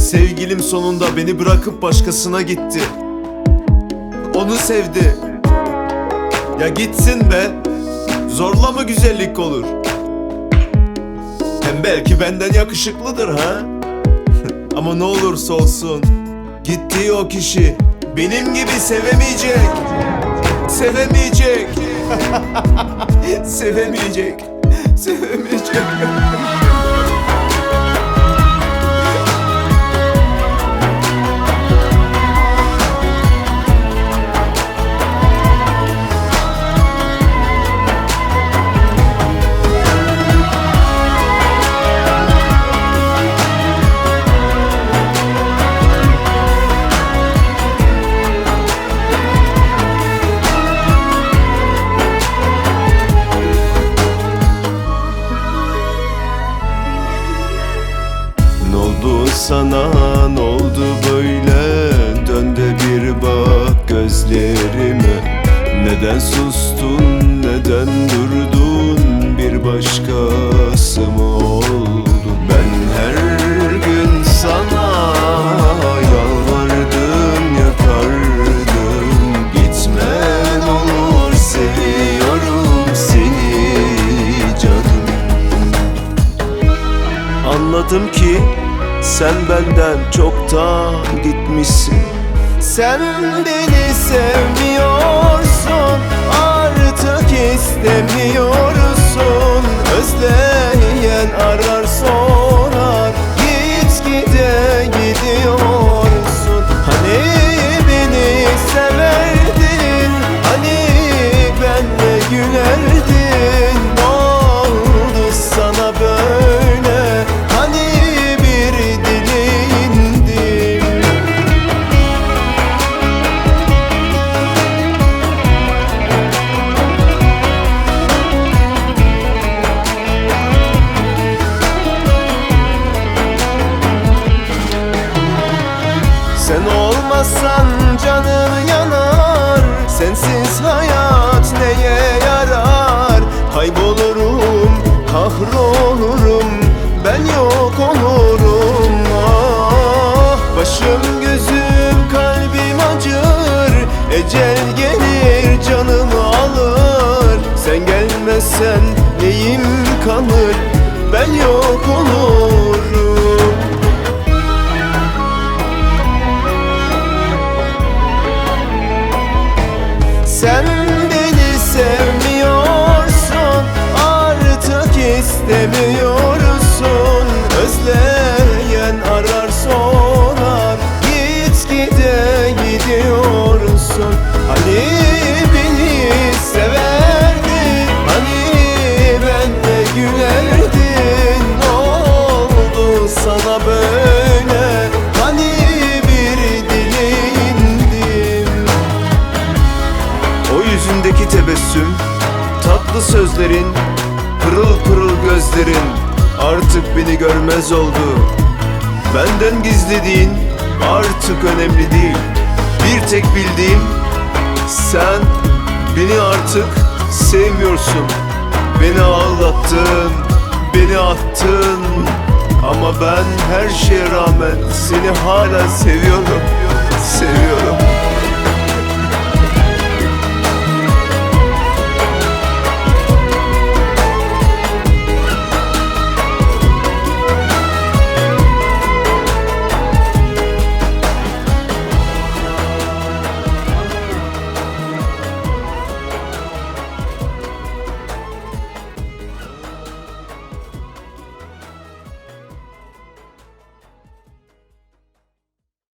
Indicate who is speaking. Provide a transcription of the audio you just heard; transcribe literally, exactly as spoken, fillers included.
Speaker 1: Sevgilim sonunda beni bırakıp başkasına gitti. Onu sevdi. Ya gitsin be. Zorla mı güzellik olur? Hem belki benden yakışıklıdır ha. Ama ne olursa olsun gittiği o kişi benim gibi sevemeyecek. Sevemeyecek. Sevemeyecek. Sevemeyecek. Sana ne oldu böyle? Dön de bir bak gözlerime. Neden sustun, neden durdun? Bir başkası mı oldun? Ben her gün sana yalvardım, yakardım. Gitme ne olur, seviyorum seni canım. Anladım ki sen benden çoktan gitmişsin. Sen beni sevmiyorsun, artık istemiyorsun. Özleyen arar sorar, gitgide gidiyorsun. Hani beni severdin, hani benle gülerdin. Ne oldu sana böyle? Hani sen olmazsan canım yanar, sensiz hayat neye yarar? Kaybolurum, kahrolurum, ben yok olurum. Ah, başım gözüm kalbim acır, ecel gelir canımı alır. Sen gelmezsen neyim kalır, ben yok olurum. Sen beni sevmiyorsun, artık istemiyorsun. Özleyen arar sorar, gitgide gidiyorsun. Hani beni severdin, hani benle gülerdin. Ne oldu sana böyle? Hani bir dileğindim. O yüzündeki tebessüm, tatlı sözlerin, pırıl pırıl gözlerin artık beni görmez oldu. Benden gizlediğin artık önemli değil. Bir tek bildiğim, sen beni artık sevmiyorsun. Beni ağlattın, beni attın. Ama ben her şeye rağmen seni hala seviyorum, seviyorum.